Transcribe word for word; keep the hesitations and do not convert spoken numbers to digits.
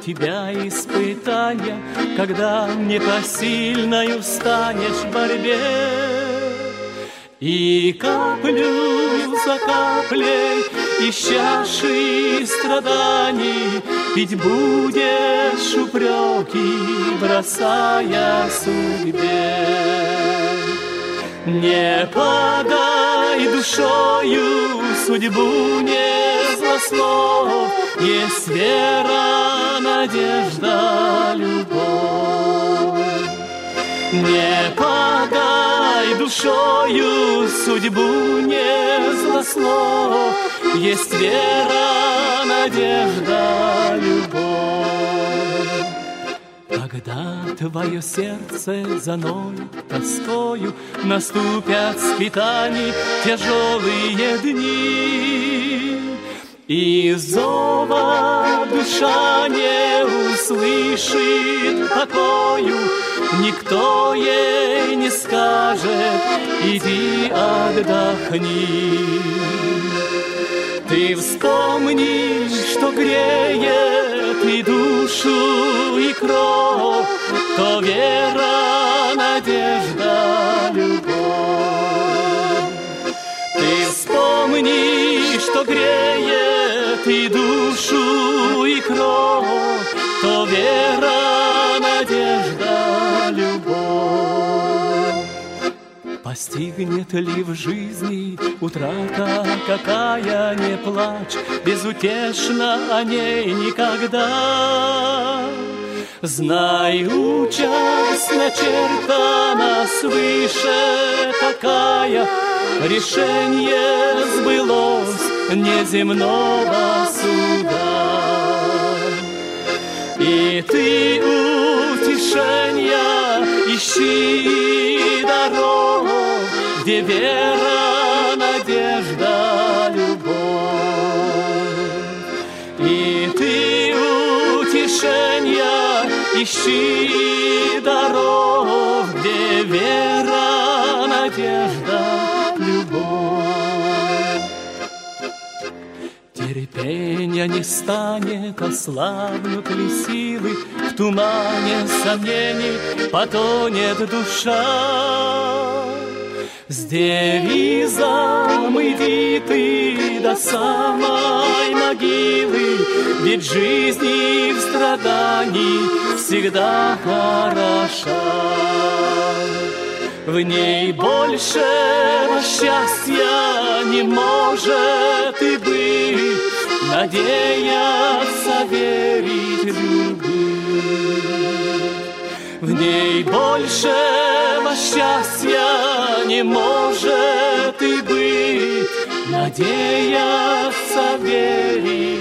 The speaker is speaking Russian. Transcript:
тебя испытания, когда непосильною станешь в борьбе. И каплю за каплей из чаши страданий пить будешь упреки, бросая судьбе. Не подай душою судьбу не злослов, есть вера, надежда, любовь. Не подай душою судьбу не злослов, есть вера, надежда, любовь. Когда твое сердце заноет тоскою, наступят скитаний тяжелые дни, и зова душа не услышит покою, никто ей не скажет: иди отдохни. Ты вспомни, что греет и душу, и кровь, то вера, надежда, любовь. Ты вспомни, что греет и душу, и кровь, то вера, надежда, любовь. Постигнет ли в жизни утрата какая, не плачь, безутешно о ней никогда. Знай, участь начертана свыше такая, решение сбылось неземного суда. И ты утешения ищи дорог, где вера, надежда, любовь. И ты утешения ищи дорог, где вера, надежда, любовь. Терпенья не станет, ослабнут ли силы, в тумане сомнений потонет душа. С девизом иди ты до самой могилы, ведь жизнь и в страдании всегда хороша. В ней большего счастья не может и быть, надеяться, верить, любить. В ней большего счастья не может и быть, надеяться, верить.